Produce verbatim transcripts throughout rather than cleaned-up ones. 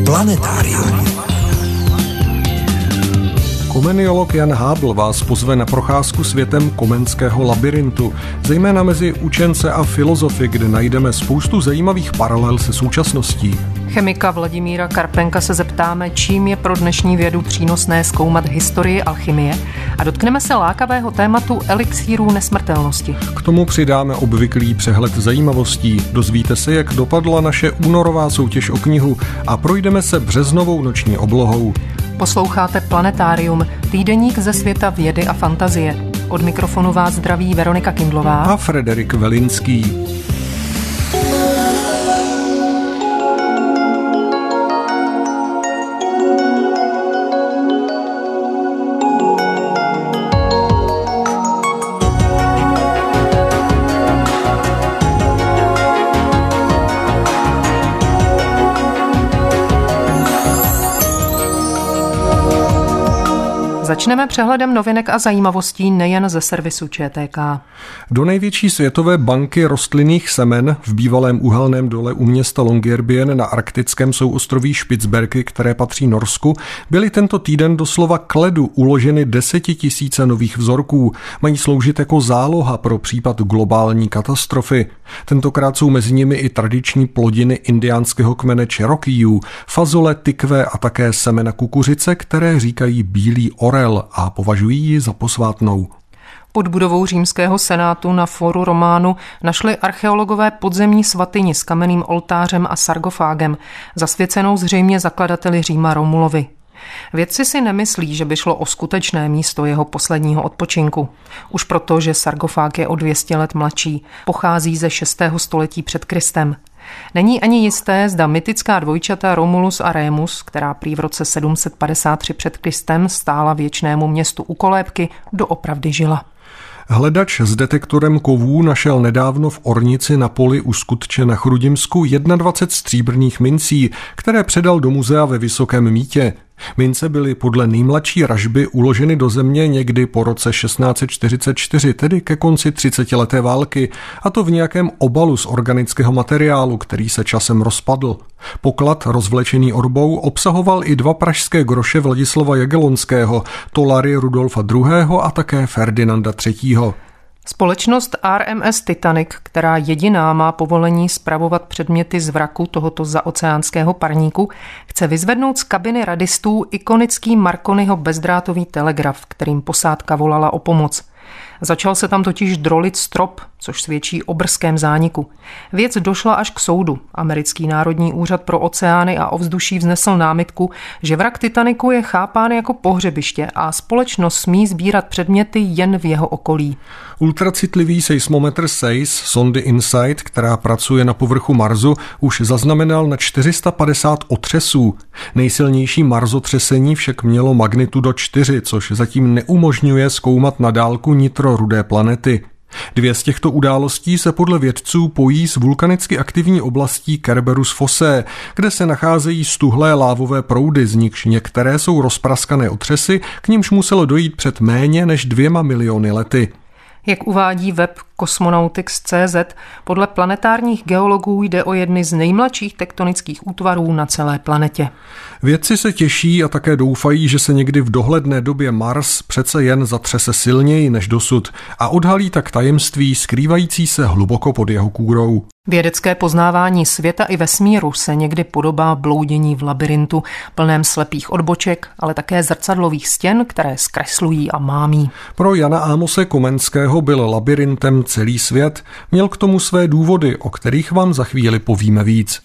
Planetárium. Komeniolog Jan Hábl vás pozve na procházku světem komenského labyrintu, zejména mezi učence a filozofy, kde najdeme spoustu zajímavých paralel se současností. Chemika Vladimíra Karpenka se zeptáme, čím je pro dnešní vědu přínosné zkoumat historii alchymie, a dotkneme se lákavého tématu elixírů nesmrtelnosti. K tomu přidáme obvyklý přehled zajímavostí, dozvíte se, jak dopadla naše únorová soutěž o knihu a projdeme se březnovou noční oblohou. Posloucháte Planetárium, týdeník ze světa vědy a fantazie. Od mikrofonu vás zdraví Veronika Kindlová a Frederik Velinský. Začneme přehledem novinek a zajímavostí nejen ze servisu Č T K. Do největší světové banky rostlinných semen v bývalém uhelném dole u města Longyearbyen na arktickém souostroví Špicberky, které patří Norsku, byly tento týden doslova k ledu uloženy desetitisíce nových vzorků. Mají sloužit jako záloha pro případ globální katastrofy. Tentokrát jsou mezi nimi i tradiční plodiny indiánského kmene Cherokeeů, fazole, tykve a také semena kukuřice, které říkají bílý orel a považují ji za posvátnou. Pod budovou římského senátu na Foru Románu našli archeologové podzemní svatyni s kamenným oltářem a sargofágem, zasvěcenou zřejmě zakladateli Říma Romulovi. Vědci si nemyslí, že by šlo o skutečné místo jeho posledního odpočinku. Už proto, že sargofág je o dvě stě let mladší, pochází ze šestého století před Kristem. Není ani jisté, zda mytická dvojčata Romulus a Remus, která prý v roce sedm set padesát tři před Kristem stála věčnému městu u kolébky, doopravdy žila. Hledač s detektorem kovů našel nedávno v ornici na poli u Skutče na Chrudimsku dvacet jedna stříbrných mincí, které předal do muzea ve Vysokém Mýtě. Mince byly podle nejmladší ražby uloženy do země někdy po roce šestnáct set čtyřicet čtyři, tedy ke konci třicetileté války, a to v nějakém obalu z organického materiálu, který se časem rozpadl. Poklad rozvlečený orbou obsahoval i dva pražské groše Vladislava Jagellonského, Tolary Rudolfa druhého. a také Ferdinanda třetího. Společnost R M S Titanic, která jediná má povolení spravovat předměty z vraku tohoto zaoceánského parníku, chce vyzvednout z kabiny radistů ikonický Marconiho bezdrátový telegraf, kterým posádka volala o pomoc. Začal se tam totiž drolit strop, což svědčí o brzkém zániku. Věc došla až k soudu. Americký národní úřad pro oceány a ovzduší vznesl námitku, že vrak Titaniku je chápán jako pohřebiště a společnost smí sbírat předměty jen v jeho okolí. Ultracitlivý seismometr S E I S sondy InSight, která pracuje na povrchu Marsu, už zaznamenal na čtyři sta padesát otřesů. Nejsilnější marsotřesení však mělo magnitudo čtyři, což zatím neumožňuje zkoumat na dálku nitro rudé planety. Dvě z těchto událostí se podle vědců pojí s vulkanicky aktivní oblastí Kerberus Fossae, kde se nacházejí stuhlé lávové proudy, z nichž některé jsou rozpraskané otřesy, k nimž muselo dojít před méně než dvěma miliony lety. Jak uvádí web Cosmonautics tečka cé zet, podle planetárních geologů jde o jedny z nejmladších tektonických útvarů na celé planetě. Vědci se těší a také doufají, že se někdy v dohledné době Mars přece jen zatřese silněji než dosud a odhalí tak tajemství skrývající se hluboko pod jeho kůrou. Vědecké poznávání světa i vesmíru se někdy podobá bloudění v labyrintu, plném slepých odboček, ale také zrcadlových stěn, které zkreslují a mámí. Pro Jana Ámose Komenského byl labyrintem celý svět, měl k tomu své důvody, o kterých vám za chvíli povíme víc.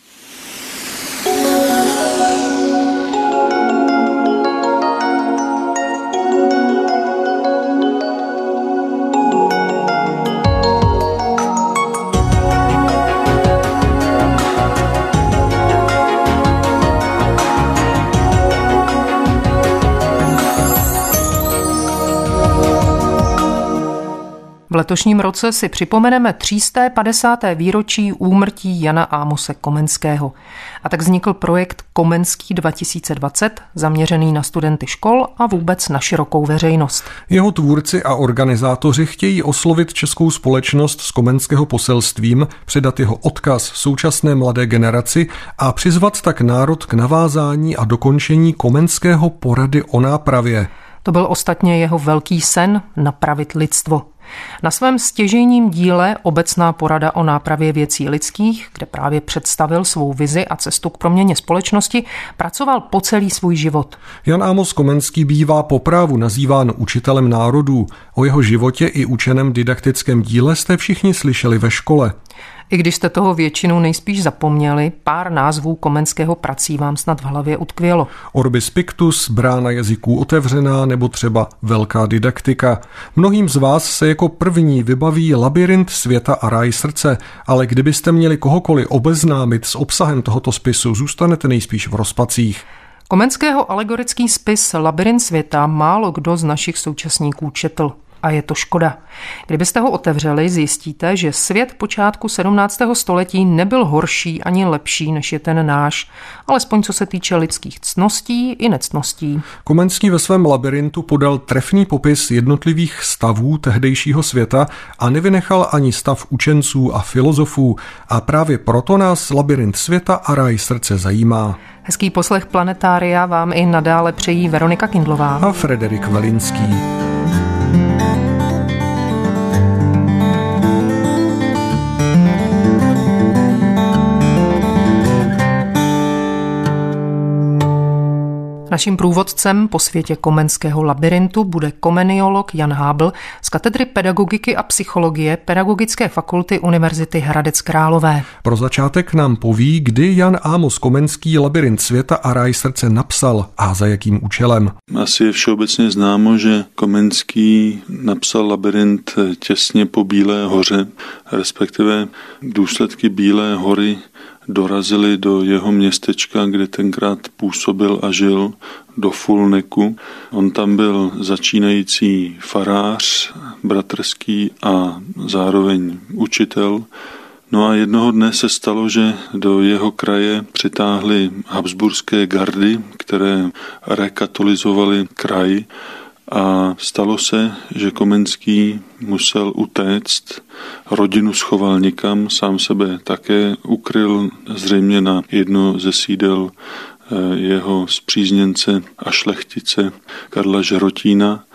V letošním roce si připomeneme tři sta padesáté výročí úmrtí Jana Ámose Komenského. A tak vznikl projekt Komenský dva tisíce dvacet, zaměřený na studenty škol a vůbec na širokou veřejnost. Jeho tvůrci a organizátoři chtějí oslovit českou společnost s komenského poselstvím, předat jeho odkaz současné mladé generaci a přizvat tak národ k navázání a dokončení komenského porady o nápravě. To byl ostatně jeho velký sen napravit lidstvo. Na svém stěžejním díle Obecná porada o nápravě věcí lidských, kde právě představil svou vizi a cestu k proměně společnosti, pracoval po celý svůj život. Jan Ámos Komenský bývá po právu nazýván učitelem národů. O jeho životě i učeném didaktickém díle jste všichni slyšeli ve škole. I když jste toho většinu nejspíš zapomněli, pár názvů Komenského prací vám snad v hlavě utkvělo. Orbis Pictus, Brána jazyků otevřená nebo třeba Velká didaktika. Mnohým z vás se jako první vybaví Labyrint světa a ráj srdce, ale kdybyste měli kohokoliv obeznámit s obsahem tohoto spisu, zůstanete nejspíš v rozpacích. Komenského alegorický spis Labyrint světa málo kdo z našich současníků četl. A je to škoda. Kdybyste ho otevřeli, zjistíte, že svět počátku sedmnáctého století nebyl horší ani lepší, než je ten náš, alespoň co se týče lidských ctností i nectností. Komenský ve svém labyrintu podal trefný popis jednotlivých stavů tehdejšího světa a nevynechal ani stav učenců a filozofů. A právě proto nás Labyrint světa a ráj srdce zajímá. Hezký poslech Planetária vám i nadále přejí Veronika Kindlová a Frederik Velinský. Naším průvodcem po světě Komenského labyrintu bude komeniolog Jan Hábl z katedry pedagogiky a psychologie Pedagogické fakulty Univerzity Hradec Králové. Pro začátek nám poví, kdy Jan Ámos Komenský Labyrint světa a ráj srdce napsal a za jakým účelem. Asi je všeobecně známo, že Komenský napsal Labyrint těsně po Bílé hoře, respektive důsledky Bílé hory dorazili do jeho městečka, kde tenkrát působil a žil, do Fulneku. On tam byl začínající farář, bratrský a zároveň učitel. No a jednoho dne se stalo, že do jeho kraje přitáhly habsburské gardy, které rekatolizovaly kraj. A stalo se, že Komenský musel utéct, rodinu schoval někam, sám sebe také ukryl zřejmě na jedno ze sídel jeho spřízněnce a šlechtice Karla Žerotína.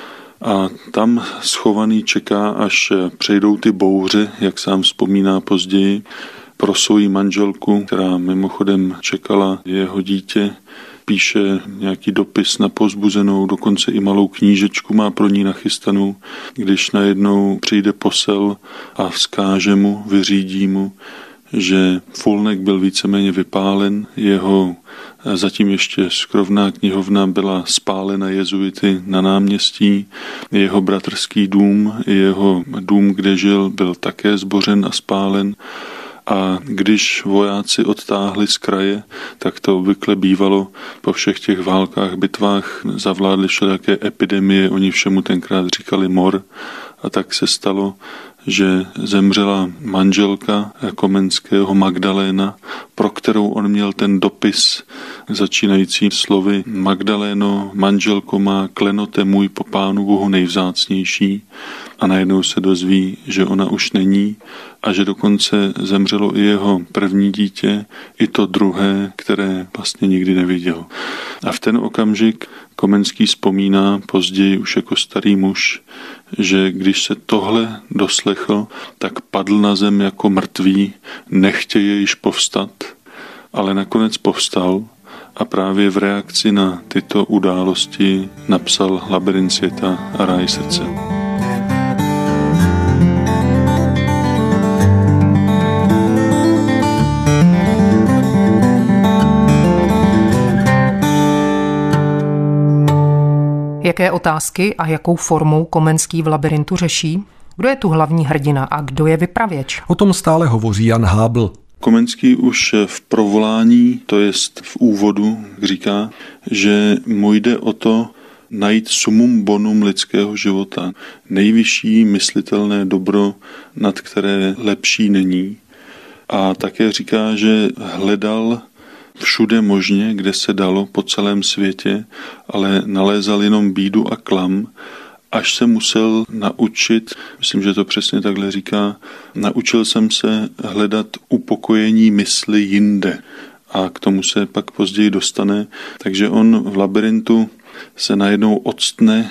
A tam schovaný čeká, až přejdou ty bouře, jak sám vzpomíná později, pro svoji manželku, která mimochodem čekala jeho dítě, píše nějaký dopis na povzbuzenou, dokonce i malou knížečku má pro ní nachystanou, když najednou přijde posel a vzkáže mu, vyřídí mu, že Fulnek byl víceméně vypálen, jeho zatím ještě skrovná knihovna byla spálena jezuity na náměstí, jeho bratrský dům, jeho dům, kde žil, byl také zbořen a spálen. A když vojáci odtáhli z kraje, tak to obvykle bývalo po všech těch válkách, bitvách, zavládly všelijaké epidemie, oni všemu tenkrát říkali mor. A tak se stalo, že zemřela manželka Komenského, Magdaléna, pro kterou on měl ten dopis začínající slovy: Magdaléno, manželko má, klenote můj po Pánu Bohu nejvzácnější. A najednou se dozví, že ona už není a že dokonce zemřelo i jeho první dítě, i to druhé, které vlastně nikdy neviděl. A v ten okamžik Komenský vzpomíná později už jako starý muž, že když se tohle doslechl, tak padl na zem jako mrtvý, nechtěje již povstat, ale nakonec povstal a právě v reakci na tyto události napsal Labyrint světa a ráj srdce. Jaké otázky a jakou formou Komenský v labyrintu řeší? Kdo je tu hlavní hrdina a kdo je vypravěč? O tom stále hovoří Jan Hábl. Komenský už v provolání, to jest v úvodu, říká, že mu jde o to najít summum bonum lidského života, nejvyšší myslitelné dobro, nad které lepší není. A také říká, že hledal všude možně, kde se dalo po celém světě, ale nalézal jenom bídu a klam, až se musel naučit, myslím, že to přesně takhle říká, naučil jsem se hledat upokojení mysli jinde. A k tomu se pak později dostane. Takže on v labirintu se najednou octne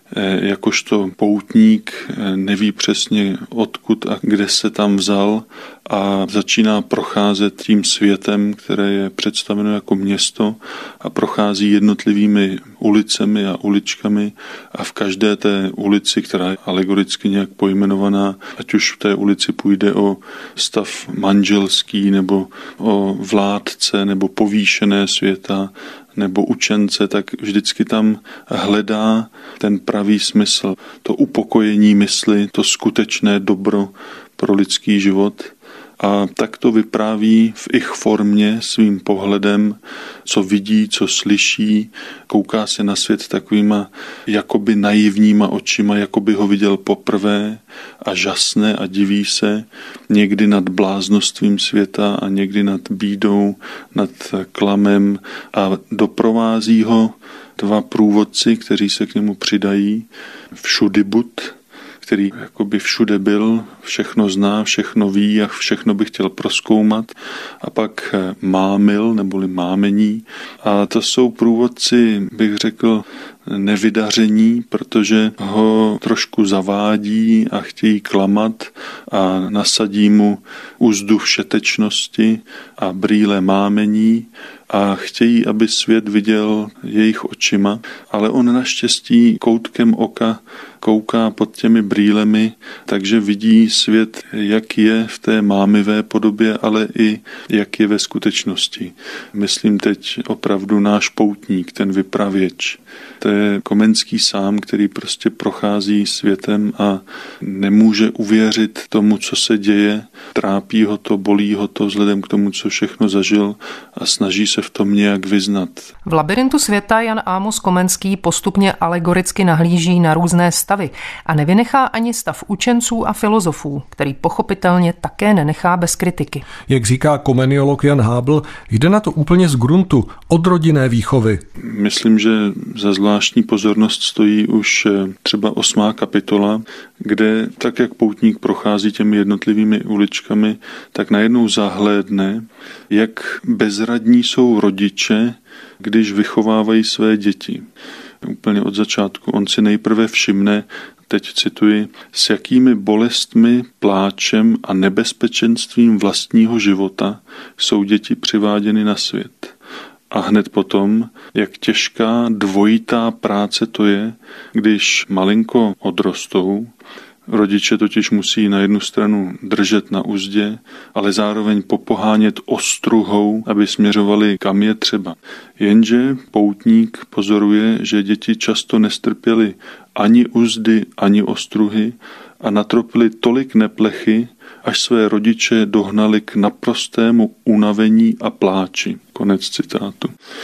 jakožto poutník, neví přesně odkud a kde se tam vzal a začíná procházet tím světem, které je představeno jako město a prochází jednotlivými ulicemi a uličkami a v každé té ulici, která je alegoricky nějak pojmenovaná, ať už v té ulici půjde o stav manželský nebo o vládce nebo povýšené světa nebo učence, tak vždycky tam hledá ten pravý smysl, to upokojení mysli, to skutečné dobro pro lidský život. A tak to vypráví v ich formě svým pohledem, co vidí, co slyší, kouká se na svět takovýma jakoby naivníma očima, jako by ho viděl poprvé a žasne a diví se někdy nad bláznostvím světa a někdy nad bídou, nad klamem a doprovází ho dva průvodci, kteří se k němu přidají, všudibud, který jakoby všude byl, všechno zná, všechno ví a všechno by chtěl prozkoumat. A pak mámil, neboli mámení. A to jsou průvodci, bych řekl, nevydaření, protože ho trošku zavádí a chtějí klamat a nasadí mu uzdu všetečnosti a brýle mámení a chtějí, aby svět viděl jejich očima, ale on naštěstí koutkem oka kouká pod těmi brýlemi, takže vidí svět, jak je v té mámivé podobě, ale i jak je ve skutečnosti. Myslím teď opravdu náš poutník, ten vypravěč. To je Komenský sám, který prostě prochází světem a nemůže uvěřit tomu, co se děje. Trápí ho to, bolí ho to vzhledem k tomu, co všechno zažil a snaží se v tom nějak vyznat. V labirintu světa Jan Amos Komenský postupně alegoricky nahlíží na různé stavy a nevynechá ani stav učenců a filozofů, který pochopitelně také nenechá bez kritiky. Jak říká komeniolog Jan Hábl, jde na to úplně z gruntu, od rodinné výchovy. Myslím, že za zvláštní pozornost stojí už třeba osmá kapitola, kde tak, jak poutník prochází těmi jednotlivými uličkami, tak najednou zahlédne, jak bezradní jsou rodiče, když vychovávají své děti. Úplně od začátku. On si nejprve všimne, teď cituji, s jakými bolestmi, pláčem a nebezpečenstvím vlastního života jsou děti přiváděny na svět. A hned potom, jak těžká dvojitá práce to je, když malinko odrostou. Rodiče totiž musí na jednu stranu držet na uzdě, ale zároveň popohánět ostruhou, aby směřovali kam je třeba. Jenže poutník pozoruje, že děti často nestrpěly ani uzdy, ani ostruhy a natropily tolik neplechy, až své rodiče dohnali k naprostému unavení a pláči. Konec citátu.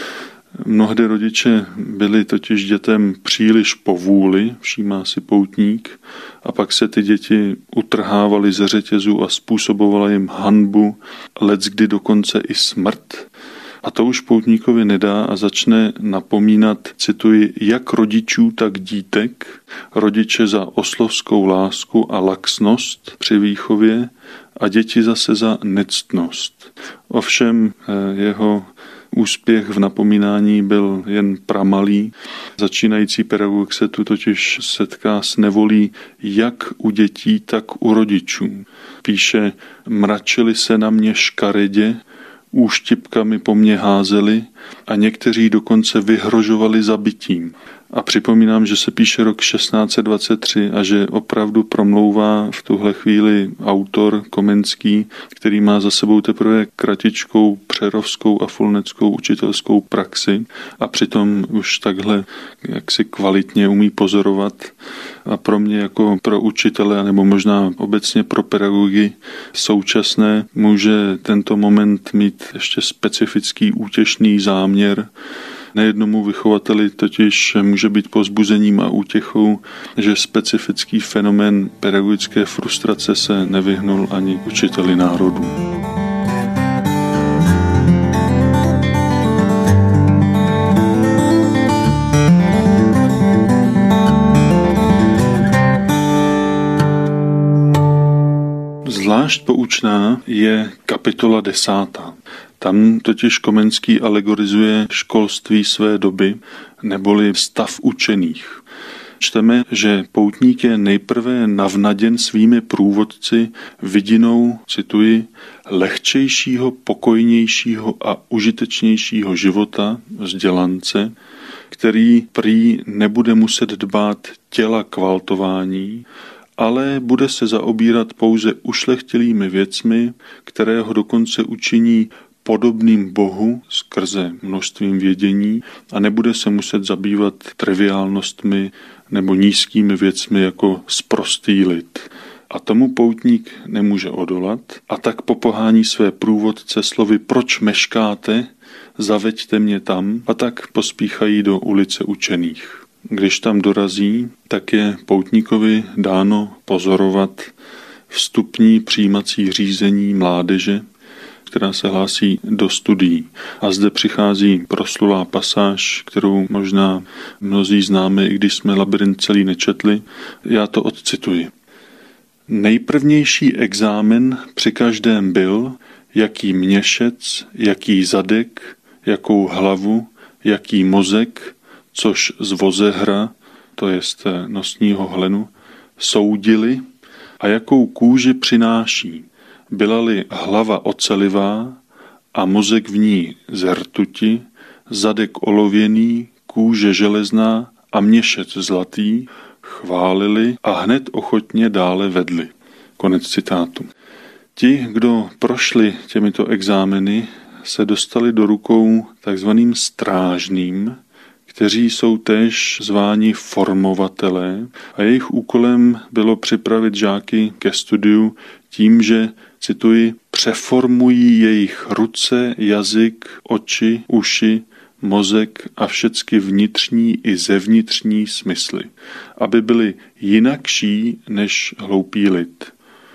Mnohdy rodiče byli totiž dětem příliš povůli, všímá si poutník, a pak se ty děti utrhávaly ze řetězů a způsobovala jim hanbu, leckdy dokonce i smrt. A to už poutníkovi nedá a začne napomínat, cituji, jak rodičů, tak dítek, rodiče za oslovskou lásku a laxnost při výchově a děti zase za nectnost. Ovšem jeho úspěch v napomínání byl jen pramalý. Začínající pedagog se tu totiž setká s nevolí jak u dětí, tak u rodičů. Píše, mračili se na mě škaredě, úštipkami po mně házeli a někteří dokonce vyhrožovali zabitím. A připomínám, že se píše rok šestnáct set dvacet tři a že opravdu promlouvá v tuhle chvíli autor Komenský, který má za sebou teprve kratičkou přerovskou a fulneckou učitelskou praxi a přitom už takhle jaksi kvalitně umí pozorovat. A pro mě jako pro učitele, nebo možná obecně pro pedagogy současné, může tento moment mít ještě specifický útěšný záměr. Nejednomu vychovateli totiž může být povzbuzením a útěchou, že specifický fenomén pedagogické frustrace se nevyhnul ani učiteli národů. Zvlášť poučná je kapitola desátá. Tam totiž Komenský alegorizuje školství své doby, neboli stav učených. Čteme, že poutník je nejprve navnaděn svými průvodci vidinou, cituji, lehčejšího, pokojnějšího a užitečnějšího života vzdělance, který prý nebude muset dbát těla k valtování, ale bude se zaobírat pouze ušlechtilými věcmi, které ho dokonce učiní podobným Bohu skrze množstvím vědění a nebude se muset zabývat triviálnostmi nebo nízkými věcmi jako sprostý lid. A tomu poutník nemůže odolat a tak popohání své průvodce slovy proč meškáte, zaveďte mě tam a tak pospíchají do ulice učených. Když tam dorazí, tak je poutníkovi dáno pozorovat vstupní přijímací řízení mládeže, která se hlásí do studií. A zde přichází proslulá pasáž, kterou možná mnozí známe, i když jsme Labyrint celý nečetli. Já to odcituji. Nejprvnější exámen při každém byl, jaký měšec, jaký zadek, jakou hlavu, jaký mozek, což z vozehra, to jest nosního hlenu, soudili a jakou kůži přináší. Byla-li hlava ocelivá a mozek v ní z rtuti, zadek olověný, kůže železná a měšec zlatý, chválili a hned ochotně dále vedli. Konec citátu. Ti, kdo prošli těmito exámeny, se dostali do rukou takzvaným strážným, kteří jsou též zváni formovatelé a jejich úkolem bylo připravit žáky ke studiu tím, že, cituji, přeformují jejich ruce, jazyk, oči, uši, mozek a všecky vnitřní i zevnitřní smysly, aby byli jinakší než hloupý lid.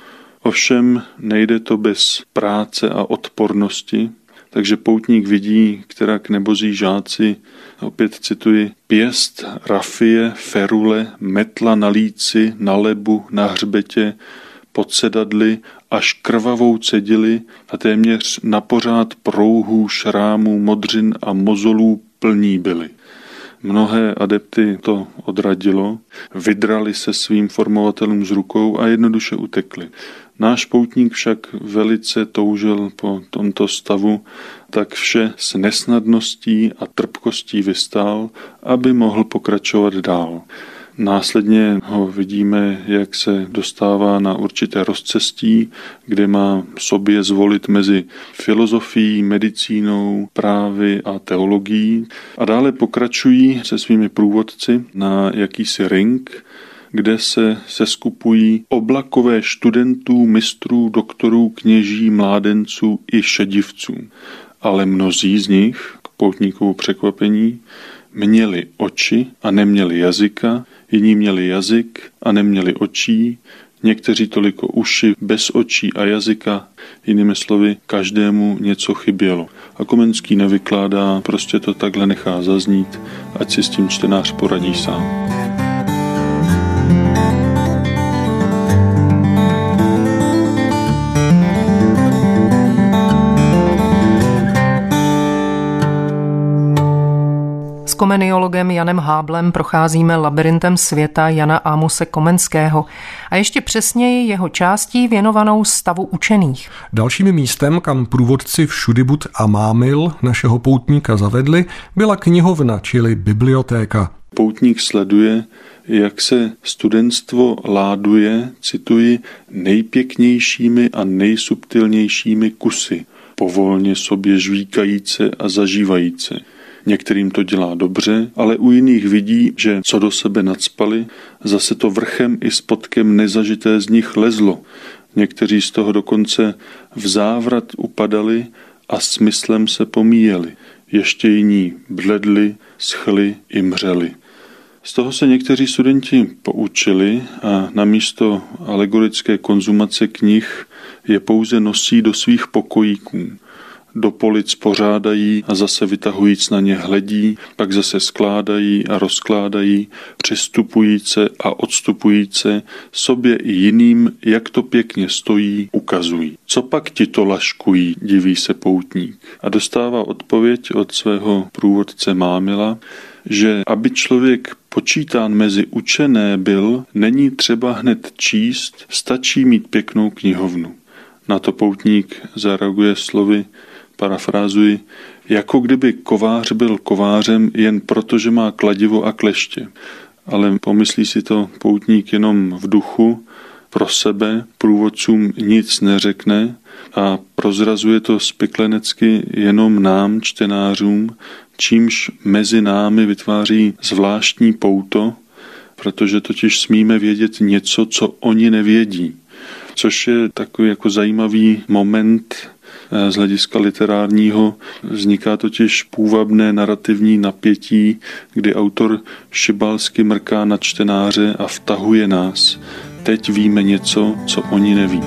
Ovšem nejde to bez práce a odpornosti, takže poutník vidí, kterak nebozí žáci, opět cituji, pěst, rafie, ferule, metla na líci, na lebu, na hřbetě, pod sedadly, až krvavou cedili a téměř napořád prouhů, šrámů, modřin a mozolů plní byli. Mnohé adepty to odradilo, vydrali se svým formovatelům z rukou a jednoduše utekli. Náš poutník však velice toužil po tomto stavu, tak vše s nesnadností a trpkostí vystál, aby mohl pokračovat dál. Následně ho vidíme, jak se dostává na určité rozcestí, kde má sobě zvolit mezi filozofií, medicínou, právy a teologií. A dále pokračují se svými průvodci na jakýsi ring, kde se seskupují oblakové studentů, mistrů, doktorů, kněží, mládenců i šedivců. Ale mnozí z nich, k poutníkovu překvapení, měli oči a neměli jazyka, jiní měli jazyk a neměli očí, někteří toliko uši bez očí a jazyka, jinými slovy, každému něco chybělo. A Komenský nevykládá, prostě to takhle nechá zaznít, ať si s tím čtenář poradí sám. Komeniologem Janem Háblem procházíme labyrintem světa Jana Amose Komenského a ještě přesněji jeho částí věnovanou stavu učených. Dalším místem, kam průvodci Všudibud a Mámil našeho poutníka zavedli, byla knihovna, čili bibliotéka. Poutník sleduje, jak se studentstvo láduje, cituji, nejpěknějšími a nejsubtilnějšími kusy, povolně sobě žvíkajíce a zažívajíce. Některým to dělá dobře, ale u jiných vidí, že co do sebe nacpali, zase to vrchem i spodkem nezažité z nich lezlo. Někteří z toho dokonce v závrat upadali a smyslem se pomíjeli. ještě jiní bledli, schli i mřeli. Z toho se někteří studenti poučili a namísto alegorické konzumace knih je pouze nosí do svých pokojíků. Do polic pořádají a zase vytahujíc na ně hledí, pak zase skládají a rozkládají, přistupujíce a odstupujíce, sobě i jiným, jak to pěkně stojí, ukazují. Co pak ti to laškují, diví se poutník. A dostává odpověď od svého průvodce Mámila, že aby člověk počítán mezi učené byl, není třeba hned číst, stačí mít pěknou knihovnu. Na to poutník zareaguje slovy, parafrázuji, jako kdyby kovář byl kovářem jen proto, že má kladivo a kleště. Ale pomyslí si to poutník jenom v duchu, pro sebe, průvodcům nic neřekne a prozrazuje to spiklenecky jenom nám, čtenářům, čímž mezi námi vytváří zvláštní pouto, protože totiž smíme vědět něco, co oni nevědí. Což je takový jako zajímavý moment z hlediska literárního. Vzniká totiž půvabné narrativní napětí, kdy autor šibalsky mrká na čtenáře a vtahuje nás. Teď víme něco, co oni neví.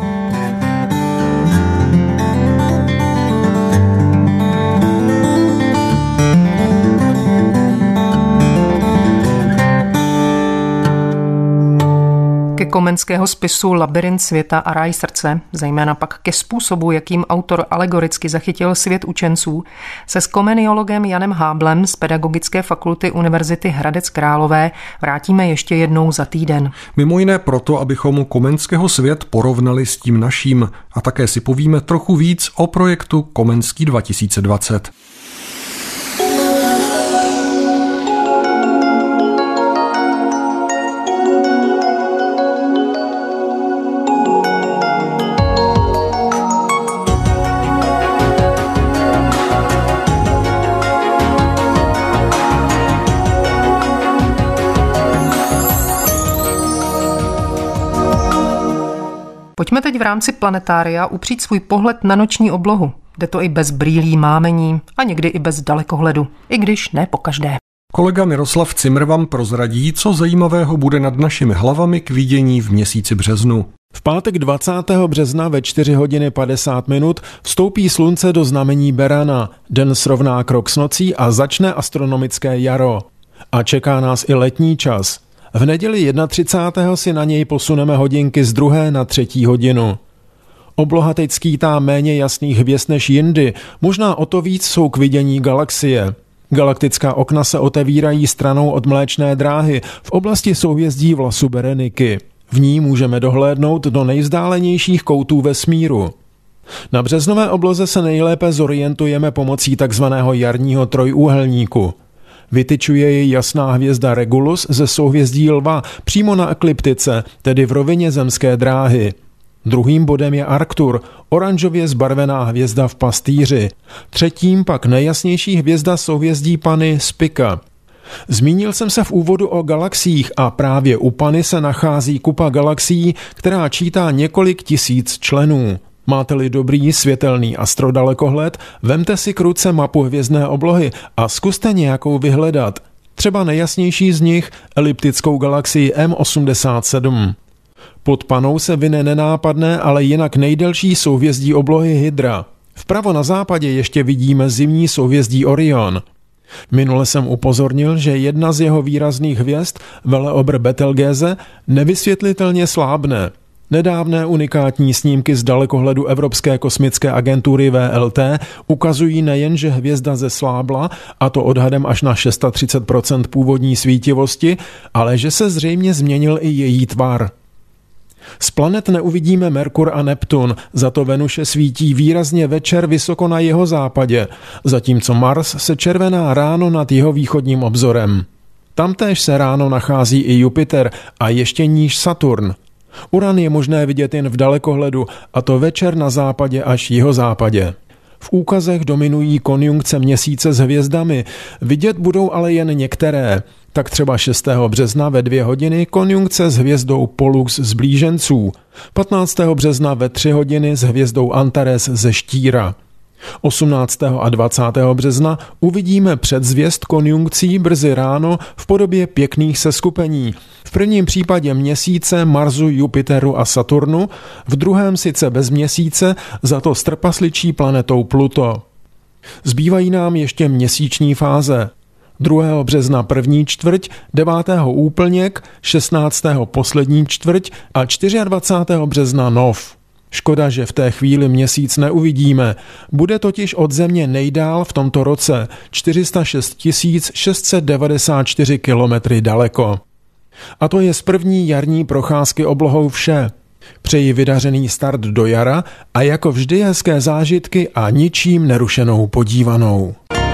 Komenského spisu Labyrint světa a ráj srdce, zejména pak ke způsobu, jakým autor alegoricky zachytil svět učenců, se s komeniologem Janem Háblem z Pedagogické fakulty Univerzity Hradec Králové vrátíme ještě jednou za týden. Mimo jiné proto, abychom Komenského svět porovnali s tím naším a také si povíme trochu víc o projektu Komenský dva tisíce dvacet. Pojďme teď v rámci planetária upřít svůj pohled na noční oblohu. Jde to i bez brýlí mámení a někdy i bez dalekohledu, i když ne pokaždé. Kolega Miroslav Cimr vám prozradí, co zajímavého bude nad našimi hlavami k vidění v měsíci březnu. V pátek dvacátého března ve čtyři hodiny padesát minut vstoupí slunce do znamení Berana, den srovná krok s nocí a začne astronomické jaro. A čeká nás i letní čas. V neděli třicátého prvního si na něj posuneme hodinky z druhé na třetí hodinu. Obloha teď skýtá méně jasných hvězd než jindy, možná o to víc jsou k vidění galaxie. Galaktická okna se otevírají stranou od Mléčné dráhy v oblasti souhvězdí Vlasu Bereniky. V ní můžeme dohlédnout do nejvzdálenějších koutů vesmíru. Na březnové obloze se nejlépe zorientujeme pomocí takzvaného jarního trojúhelníku. Vytyčuje jej jasná hvězda Regulus ze souhvězdí Lva přímo na ekliptice, tedy v rovině zemské dráhy. Druhým bodem je Arctur, oranžově zbarvená hvězda v pastýři. Třetím pak nejjasnější hvězda souhvězdí Pany Spica. Zmínil jsem se v úvodu o galaxiích a právě u Pany se nachází kupa galaxií, která čítá několik tisíc členů. Máte-li dobrý světelný astrodalekohled, vemte si k ruce mapu hvězdné oblohy a zkuste nějakou vyhledat. Třeba nejjasnější z nich, eliptickou galaxii M osmdesát sedm. Pod Panou se vine nenápadné, ale jinak nejdelší souhvězdí oblohy Hydra. Vpravo na západě ještě vidíme zimní souhvězdí Orion. Minule jsem upozornil, že jedna z jeho výrazných hvězd, veleobr Betelgéze, nevysvětlitelně slábne. Nedávné unikátní snímky z dalekohledu Evropské kosmické agentury V L T ukazují nejen, že hvězda zeslábla, a to odhadem až na třicet šest procent původní svítivosti, ale že se zřejmě změnil i její tvar. Z planet neuvidíme Merkur a Neptun, za to Venuše svítí výrazně večer vysoko na jeho západě, zatímco Mars se červená ráno nad jeho východním obzorem. Tamtéž se ráno nachází i Jupiter a ještě níž Saturn. Uran je možné vidět jen v dalekohledu, a to večer na západě až jihozápadě. V úkazech dominují konjunkce měsíce s hvězdami, vidět budou ale jen některé. Tak třeba šestého března ve dvě hodiny konjunkce s hvězdou Pollux z Blíženců, patnáctého března ve tři hodiny s hvězdou Antares ze Štíra. osmnáctého a dvacátého března uvidíme předzvěst konjunkcí brzy ráno v podobě pěkných seskupení. V prvním případě měsíce, Marsu, Jupiteru a Saturnu, v druhém sice bez měsíce, za to s trpasličí planetou Pluto. Zbývají nám ještě měsíční fáze. druhého března první čtvrť, devátého úplněk, šestnáctého poslední čtvrť a dvacátého čtvrtého března nov. Škoda, že v té chvíli měsíc neuvidíme. Bude totiž od Země nejdál v tomto roce, čtyři sta šest tisíc šest set devadesát čtyři kilometry daleko. A to je z první jarní procházky oblohou vše. Přeji vydařený start do jara a jako vždy hezké zážitky a ničím nerušenou podívanou.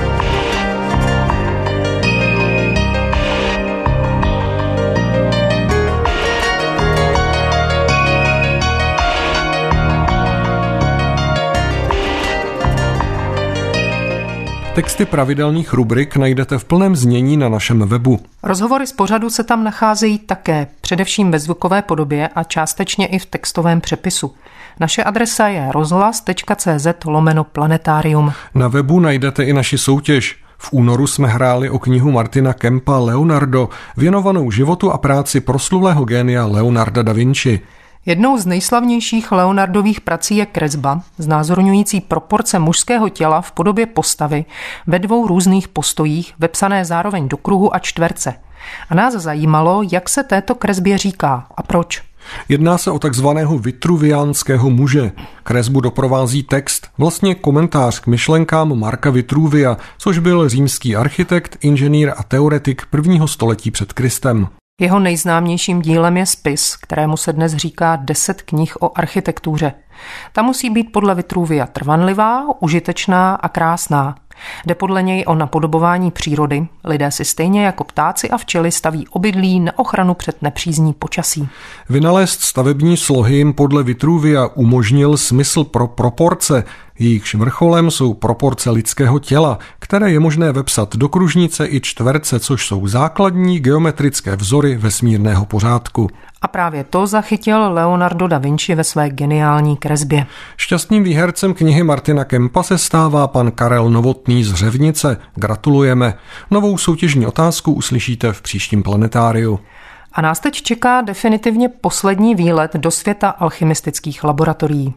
Texty pravidelných rubrik najdete v plném znění na našem webu. Rozhovory z pořadu se tam nacházejí také, především ve zvukové podobě a částečně i v textovém přepisu. Naše adresa je rozhlas.cz lomeno planetarium. Na webu najdete i naši soutěž. V únoru jsme hráli o knihu Martina Kempa Leonardo, věnovanou životu a práci proslulého génia Leonarda da Vinci. Jednou z nejslavnějších Leonardových prací je kresba, znázorňující proporce mužského těla v podobě postavy ve dvou různých postojích, vepsané zároveň do kruhu a čtverce. A nás zajímalo, jak se této kresbě říká a proč. Jedná se o takzvaného vitruviánského muže. Kresbu doprovází text, vlastně komentář k myšlenkám Marka Vitruvia, což byl římský architekt, inženýr a teoretik prvního století před Kristem. Jeho nejznámějším dílem je spis, kterému se dnes říká deset knih o architektuře. Ta musí být podle Vitruvia trvanlivá, užitečná a krásná. Jde podle něj o napodobování přírody. Lidé si stejně jako ptáci a včely staví obydlí na ochranu před nepřízní počasí. Vynalézt stavební slohy jim podle Vitruvia umožnil smysl pro proporce. Jejichž vrcholem jsou proporce lidského těla, které je možné vepsat do kružnice i čtverce, což jsou základní geometrické vzory vesmírného pořádku. A právě to zachytil Leonardo da Vinci ve své geniální kresbě. Šťastným výhercem knihy Martina Kempa se stává pan Karel Novotný z Řevnice. Gratulujeme. Novou soutěžní otázku uslyšíte v příštím planetáriu. A nás teď čeká definitivně poslední výlet do světa alchymistických laboratorií.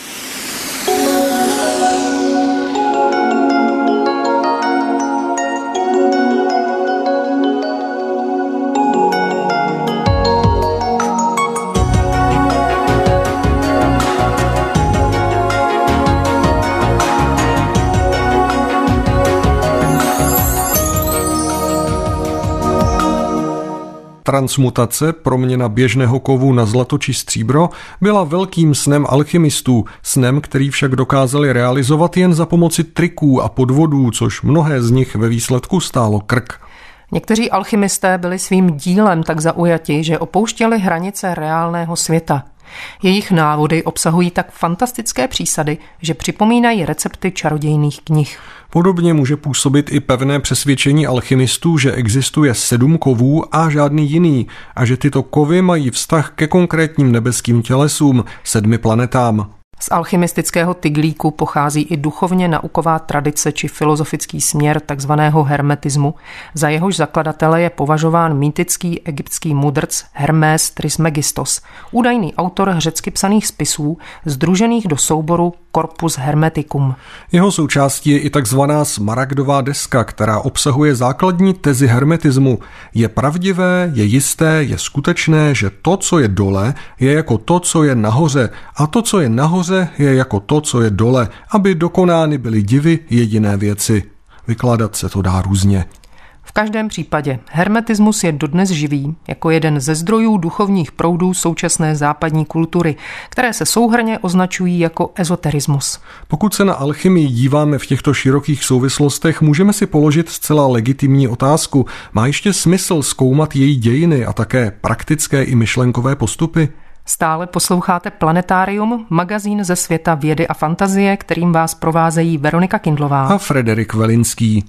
Transmutace, proměna běžného kovu na zlato či stříbro, byla velkým snem alchymistů, snem, který však dokázali realizovat jen za pomoci triků a podvodů, což mnohé z nich ve výsledku stálo krk. Někteří alchymisté byli svým dílem tak zaujati, že opouštěli hranice reálného světa. Jejich návody obsahují tak fantastické přísady, že připomínají recepty čarodějných knih. Podobně může působit i pevné přesvědčení alchymistů, že existuje sedm kovů a žádný jiný, a že tyto kovy mají vztah ke konkrétním nebeským tělesům, sedmi planetám. Z alchymistického tyglíku pochází i duchovně nauková tradice či filozofický směr takzvaného hermetismu, za jehož zakladatele je považován mýtický egyptský mudrc Hermés Trismegistos, údajný autor řecky psaných spisů, sdružených do souboru Corpus Hermeticum. Jeho součástí je i takzvaná smaragdová deska, která obsahuje základní tezi hermetismu. Je pravdivé, je jisté, je skutečné, že to, co je dole, je jako to, co je nahoře, a to, co je nahoře, je jako to, co je dole, aby dokonány byly divy jediné věci. Vykládat se to dá různě. V každém případě hermetismus je dodnes živý jako jeden ze zdrojů duchovních proudů současné západní kultury, které se souhrnně označují jako ezoterismus. Pokud se na alchymii díváme v těchto širokých souvislostech, můžeme si položit zcela legitimní otázku. Má ještě smysl zkoumat její dějiny a také praktické i myšlenkové postupy? Stále posloucháte Planetárium, magazín ze světa vědy a fantazie, kterým vás provázejí Veronika Kindlová a Frederik Velinský.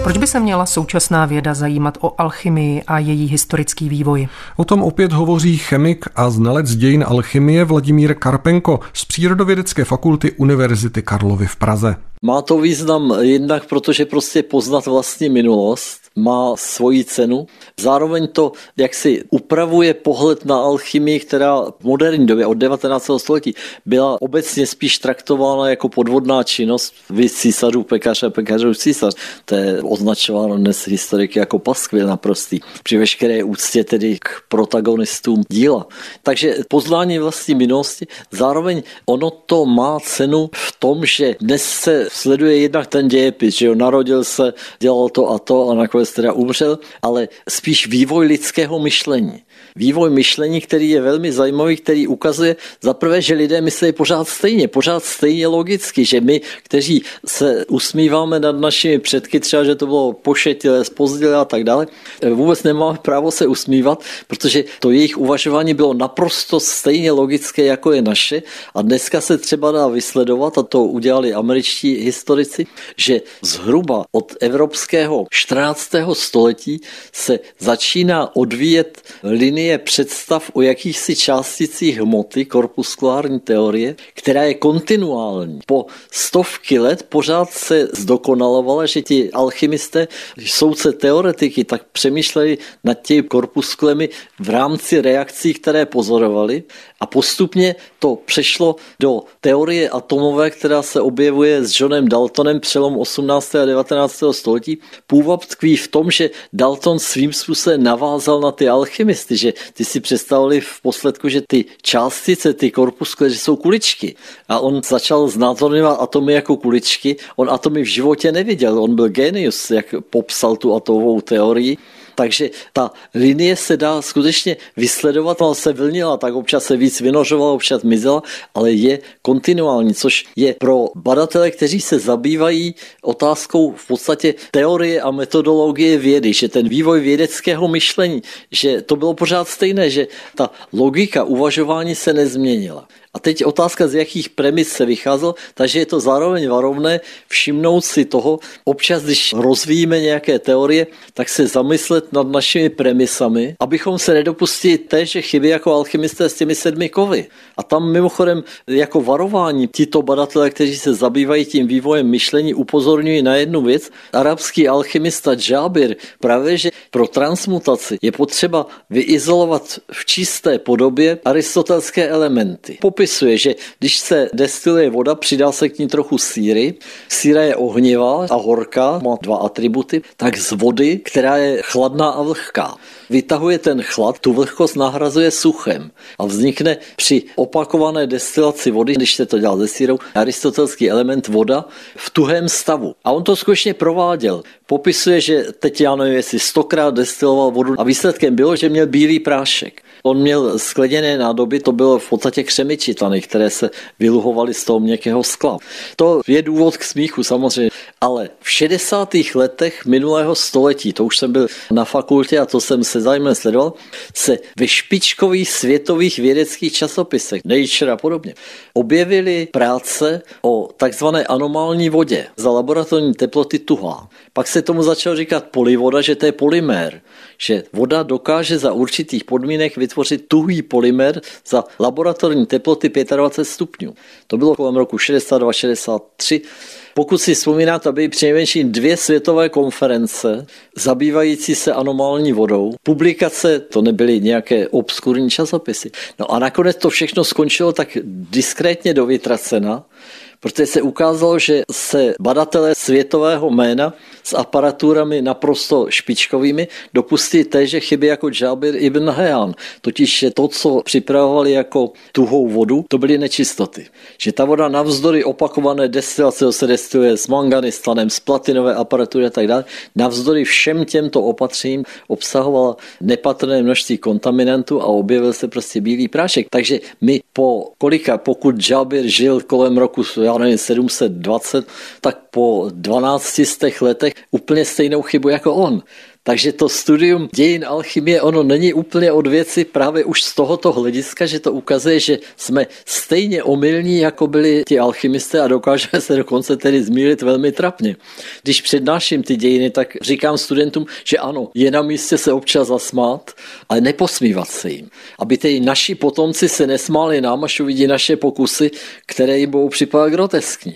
Proč by se měla současná věda zajímat o alchymii a její historický vývoj? O tom opět hovoří chemik a znalec dějin alchymie Vladimír Karpenko z Přírodovědecké fakulty Univerzity Karlovy v Praze. Má to význam jednak, protože prostě poznat vlastní minulost má svoji cenu. Zároveň to jaksi upravuje pohled na alchymii, která v moderní době od devatenáctého století byla obecně spíš traktována jako podvodná činnost. Vy císařů pekař a pekařů císař. To je označováno dnes historiky jako paskvil naprostý. Při veškeré úctě tedy k protagonistům díla. Takže poznání vlastní minulosti, zároveň ono to má cenu v tom, že dnes se sleduje jednak ten dějepis, že jo, narodil se, dělal to a to a nakonec teda umřel, ale spíš vývoj lidského myšlení. Vývoj myšlení, který je velmi zajímavý, který ukazuje zaprvé, že lidé myslí pořád stejně, pořád stejně logicky, že my, kteří se usmíváme nad našimi předky, třeba, že to bylo pošetilé, zpozdilé a tak dále, vůbec nemáme právo se usmívat, protože to jejich uvažování bylo naprosto stejně logické, jako je naše a dneska se třeba dá vysledovat, a to udělali američtí historici, že zhruba od evropského čtrnáctého století se začíná odvíjet linie představ o jakýchsi částicích hmoty, korpuskulární teorie, která je kontinuální. Po stovky let pořád se zdokonalovala, že ti alchymisté, soudce teoretiky, tak přemýšleli nad těmi korpuskulemi v rámci reakcí, které pozorovali a postupně to přešlo do teorie atomové, která se objevuje s Johnem Daltonem přelom osmnáctého a devatenáctého století. Půvab tkví v tom, že Dalton svým způsobem navázal na ty alchymisty, že ty si představili v posledku, že ty částice, ty korpuskule, že jsou kuličky. A on začal znázorňovat atomy jako kuličky. On atomy v životě neviděl. On byl genius, jak popsal tu atomovou teorii. Takže ta linie se dá skutečně vysledovat, ale se vlnila, tak občas se víc vynořovala, občas mizela, ale je kontinuální, což je pro badatele, kteří se zabývají otázkou v podstatě teorie a metodologie vědy, že ten vývoj vědeckého myšlení, že to bylo pořád stejné, že ta logika uvažování se nezměnila. A teď otázka, z jakých premis se vycházel, takže je to zároveň varovné všimnout si toho, občas, když rozvíjíme nějaké teorie, tak se zamyslet nad našimi premisami, abychom se nedopustili téže chyby jako alchymisté s těmi sedmi kovy. A tam mimochodem jako varování tito badatelé, kteří se zabývají tím vývojem myšlení, upozorňují na jednu věc. Arabský alchymista Džábir právě, že pro transmutaci je potřeba vyizolovat v čisté podobě aristotelské elementy. Popisuje, že když se destiluje voda, přidá se k ní trochu síry. Síra je ohnivá a horká, má dva atributy, tak z vody, která je chladná a vlhká. Vytahuje ten chlad, tu vlhkost nahrazuje suchem a vznikne při opakované destilaci vody, když se to dělá se sírou, aristotelský element voda v tuhém stavu. A on to skutečně prováděl. Popisuje, že teď já nevím, jestli stokrát destiloval vodu a výsledkem bylo, že měl bílý prášek. On měl skleněné nádoby, to bylo v podstatě křemičitany, které se vyluhovaly z toho měkkého skla. To je důvod k smíchu samozřejmě, ale v šedesátých letech minulého století, to už jsem byl na fakultě a to jsem se zájmem sledoval, se ve špičkových světových vědeckých časopisech, Nature a podobně, objevily práce o takzvané anomální vodě za laboratorní teploty tuhá. Pak se tomu začalo říkat polyvoda, že to je polymér, že voda dokáže za určitých podmínek vytvořit tuhý polymer za laboratorní teploty dvacet pět stupňů. To bylo kolem roku šedesát dva šedesát tři. Pokud si vzpomínáte, to byly přinejmenším dvě světové konference zabývající se anomální vodou. Publikace, to nebyly nějaké obskurní časopisy. No a nakonec to všechno skončilo tak diskrétně dovytracena, protože se ukázalo, že se badatelé světového jména s aparaturami naprosto špičkovými dopustili téže chyby jako Džábir ibn Hayyan. Totiž, že to, co připravovali jako tuhou vodu, to byly nečistoty. Že ta voda navzdory opakované destilace se destiluje s manganistanem, s platinové aparatury a tak dále, navzdory všem těmto opatřením obsahovala nepatrné množství kontaminantů a objevil se prostě bílý prášek. Takže my po kolika, pokud Džábir žil kolem roku já nevím, sedm set dvacet, tak po dvanácti letech úplně stejnou chybu jako on. Takže to studium dějin alchymie, ono není úplně od věci právě už z tohoto hlediska, že to ukazuje, že jsme stejně omylní, jako byli ti alchymisté a dokážeme se dokonce tedy zmýlit velmi trapně. Když přednáším ty dějiny, tak říkám studentům, že ano, je na místě se občas zasmát, ale neposmívat se jim. Aby ty naši potomci se nesmáli nám, až uvidí naše pokusy, které jim budou připadat groteskní.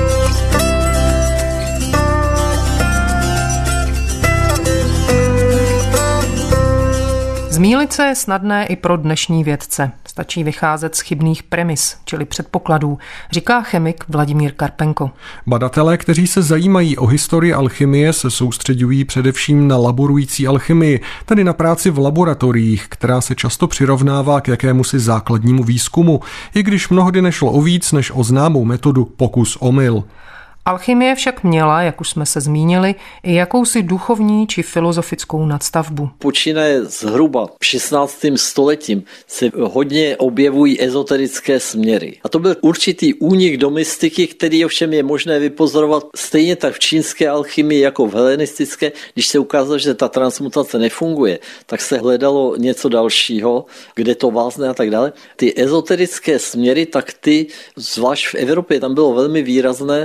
Zmýlit se je snadné i pro dnešní vědce. Stačí vycházet z chybných premis, čili předpokladů, říká chemik Vladimír Karpenko. Badatelé, kteří se zajímají o historii alchymie, se soustředují především na laborující alchymii, tedy na práci v laboratoriích, která se často přirovnává k jakémusi základnímu výzkumu, i když mnohdy nešlo o víc než o známou metodu pokus-omyl. Alchymie však měla, jak už jsme se zmínili, i jakousi duchovní či filozofickou nadstavbu. Počínaje zhruba šestnáctým stoletím se hodně objevují ezoterické směry. A to byl určitý únik do mystiky, který ovšem je možné vypozorovat stejně tak v čínské alchymii jako v helenistické. Když se ukázalo, že ta transmutace nefunguje, tak se hledalo něco dalšího, kde to vázne a tak dále. Ty ezoterické směry, tak ty, zvlášť v Evropě, tam bylo velmi výrazné,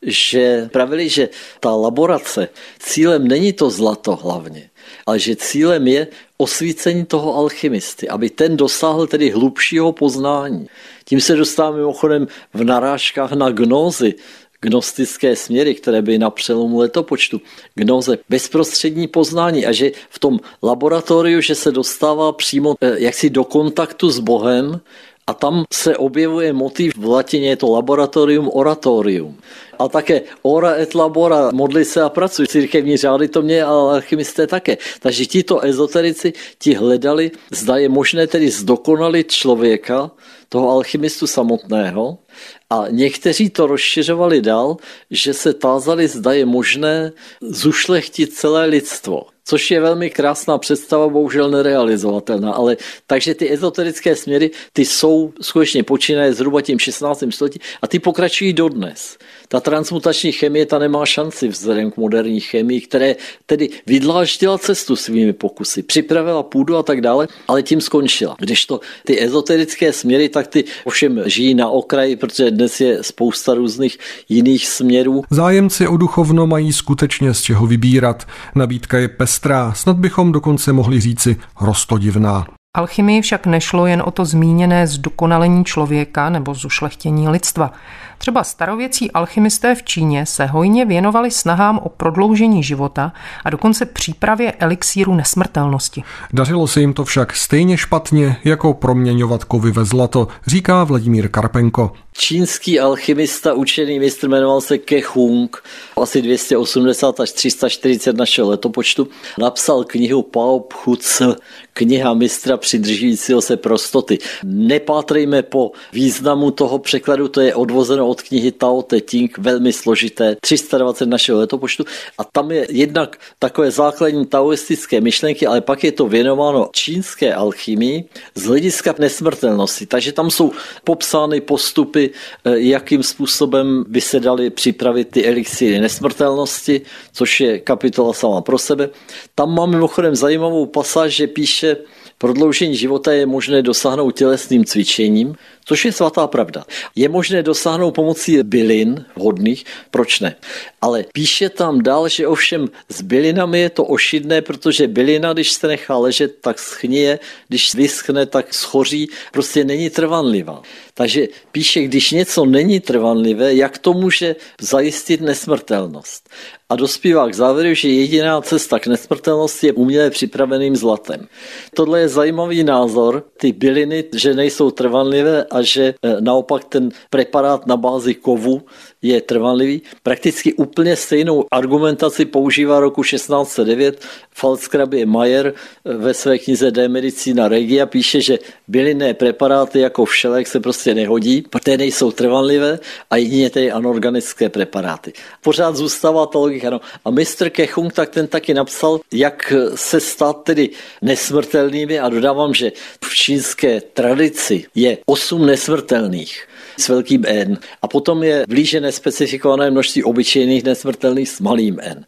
že pravili, že ta laborace, cílem není to zlato hlavně, ale že cílem je osvícení toho alchymisty, aby ten dosáhl tedy hlubšího poznání. Tím se dostáváme mimochodem v narážkách na gnózy, gnostické směry, které by na přelomu letopočtu. Gnóze, bezprostřední poznání a že v tom laboratoriu, že se dostává přímo jaksi do kontaktu s Bohem, a tam se objevuje motiv, v latině je to laboratorium oratorium. A také ora et labora, modli se a pracuj. Církevní řády to mě, ale alchymisté také. Takže tito ezoterici ti hledali, zda je možné tedy zdokonalit člověka, toho alchymistu samotného, a někteří to rozšiřovali dál, že se tázali, zda je možné zušlechtit celé lidstvo. Což je velmi krásná představa, bohužel nerealizovatelná. Ale takže ty ezoterické směry, ty jsou skutečně počínaje zhruba tím šestnáctým století a ty pokračují dodnes. Ta transmutační chemie, ta nemá šanci vzhledem k moderní chemii, které tedy vydláždila cestu svými pokusy, připravila půdu a tak dále, ale tím skončila. Kdežto ty ezoterické směry, tak ty ovšem žijí na okraji, protože dnes je spousta různých jiných směrů. Zájemci o duchovno mají skutečně z čeho vybírat. Nabídka je pestrá, snad bychom dokonce mohli říci roztodivná. Alchymii však nešlo jen o to zmíněné zdokonalení člověka nebo zušlechtění lidstva. Třeba starověcí alchymisté v Číně se hojně věnovali snahám o prodloužení života a dokonce přípravě elixíru nesmrtelnosti. Dařilo se jim to však stejně špatně, jako proměňovat kovy ve zlato, říká Vladimír Karpenko. Čínský alchymista, učený mistr, jmenoval se Ke Hung, asi dvě stě osmdesát až tři sta čtyřicet našeho letopočtu, napsal knihu Pao Phu Tse, kniha mistra přidržujícího se prostoty. Nepátrejme po významu toho překladu, to je odvozeno od knihy Tao Te Ching, velmi složité, tři sta dvacet našeho letopočtu, a tam je jednak takové základní taoistické myšlenky, ale pak je to věnováno čínské alchymii z hlediska nesmrtelnosti, takže tam jsou popsány postupy, jakým způsobem by se daly připravit ty elixíry nesmrtelnosti, což je kapitola sama pro sebe. Tam máme mimochodem zajímavou pasáž, že píše, prodloužení života je možné dosáhnout tělesným cvičením, což je svatá pravda. Je možné dosáhnout pomocí bylin vhodných, proč ne? Ale píše tam dál, že ovšem s bylinami je to ošidné, protože bylina, když se nechá ležet, tak schnije, když vyschne, tak schoří, prostě není trvanlivá. Takže píše, když něco není trvanlivé, jak to může zajistit nesmrtelnost. A dospívá k závěru, že jediná cesta k nesmrtelnosti je uměle připraveným zlatem. Tohle je zajímavý názor, ty byliny, že nejsou trvanlivé a že naopak ten preparát na bázi kovu je trvanlivý. Prakticky úplně stejnou argumentaci používá roku šestnáct set devět Pfalzgrabě Mayer ve své knize De Medicina Regia, píše, že bylinné preparáty jako všelek se prostě nehodí, protože nejsou trvanlivé a jedině tedy anorganické preparáty. Pořád zůstává ta logika. No. A mistr Ke Hung tak ten taky napsal, jak se stát tedy nesmrtelnými, a dodávám, že v čínské tradici je osm nesmrtelných s velkým N a potom je blíže nespecifikované množství obyčejných nesmrtelných s malým N.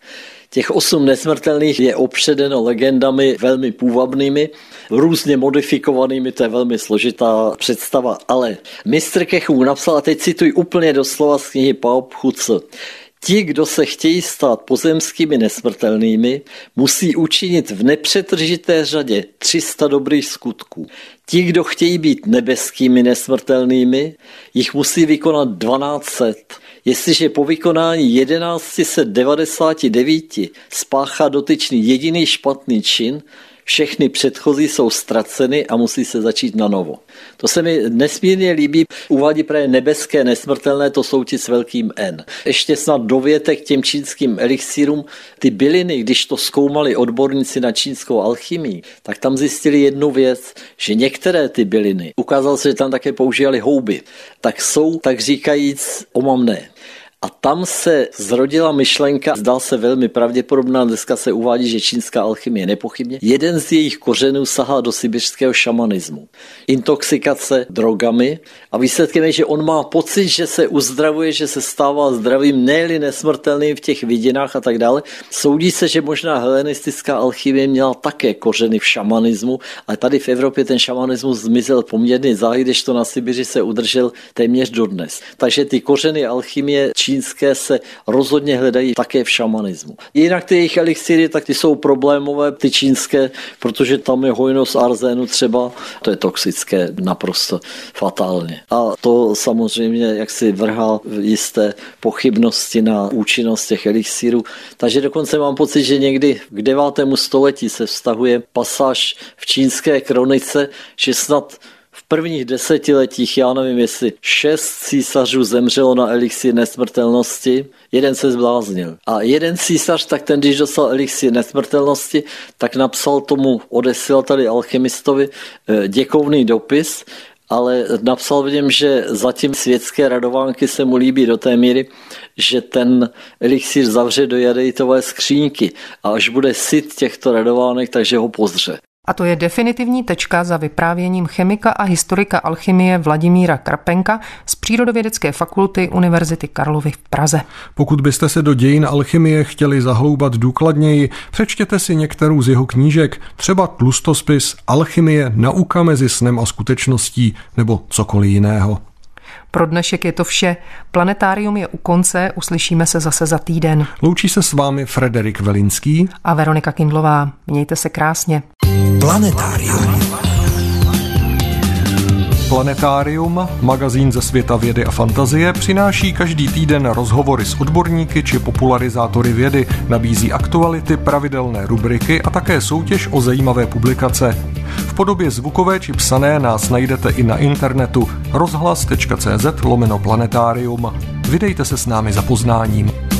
Těch osm nesmrtelných je opředeno legendami velmi půvabnými, různě modifikovanými, to je velmi složitá představa, ale mistr kechů napsal, a teď cituji úplně doslova z knihy Paop Chutz: ti, kdo se chtějí stát pozemskými nesmrtelnými, musí učinit v nepřetržité řadě tři sta dobrých skutků. Ti, kdo chtějí být nebeskými nesmrtelnými, jich musí vykonat dvanáct set. Jestliže po vykonání tisíc jedna set devadesát devět spáchá dotyčný jediný špatný čin, všechny předchozí jsou ztraceny a musí se začít na novo. To se mi nesmírně líbí. Uvádí právě nebeské nesmrtelné, to jsou ti s velkým N. Ještě snad dovětek těm čínským elixírům. Ty byliny, když to zkoumali odborníci na čínskou alchymii, tak tam zjistili jednu věc, že některé ty byliny, ukázalo se, že tam také používali houby, tak jsou, tak říkajíc, omamné. A tam se zrodila myšlenka, zdál se velmi pravděpodobná, dneska se uvádí, že čínská alchymie nepochybně. Jeden z jejich kořenů sahá do sibiřského šamanismu. Intoxikace drogami a výsledkem je, že on má pocit, že se uzdravuje, že se stává zdravým, ne-li nesmrtelným v těch vidinách a tak dále. Soudí se, že možná helenistická alchymie měla také kořeny v šamanismu, ale tady v Evropě ten šamanismus zmizel poměrně záhy, kdežto na Sibiři se udržel téměř dodnes. Takže ty kořeny alchymie čínské se rozhodně hledají také v šamanismu. Jinak ty jejich elixíry, tak ty jsou problémové, ty čínské, protože tam je hojnost arzénu třeba, to je toxické naprosto fatálně. A to samozřejmě jak si vrhá jisté pochybnosti na účinnost těch elixírů. Takže dokonce mám pocit, že někdy k devátému století se vztahuje pasáž v čínské kronice, že snad v prvních desetiletích, já nevím, jestli šest císařů zemřelo na elixír nesmrtelnosti, jeden se zbláznil. A jeden císař, tak ten, když dostal elixír nesmrtelnosti, tak napsal tomu odesilateli alchemistovi děkovný dopis, ale napsal v něm, že zatím světské radovánky se mu líbí do té míry, že ten elixír zavře do jadejitové skříňky a až bude syt těchto radovánek, takže ho pozře. A to je definitivní tečka za vyprávěním chemika a historika alchymie Vladimíra Krpenka z Přírodovědecké fakulty Univerzity Karlovy v Praze. Pokud byste se do dějin alchymie chtěli zahloubat důkladněji, přečtěte si některou z jeho knížek, třeba tlustospis Alchymie, nauka mezi snem a skutečností nebo cokoliv jiného. Pro dnešek je to vše. Planetárium je u konce, uslyšíme se zase za týden. Loučí se s vámi Frederik Velinský a Veronika Kindlová. Mějte se krásně. Planetárium. Planetárium, magazín ze světa vědy a fantazie, přináší každý týden rozhovory s odborníky či popularizátory vědy, nabízí aktuality, pravidelné rubriky a také soutěž o zajímavé publikace. V podobě zvukové či psané nás najdete i na internetu rozhlas tečka cé zet lomeno planetárium. Vydejte se s námi za poznáním.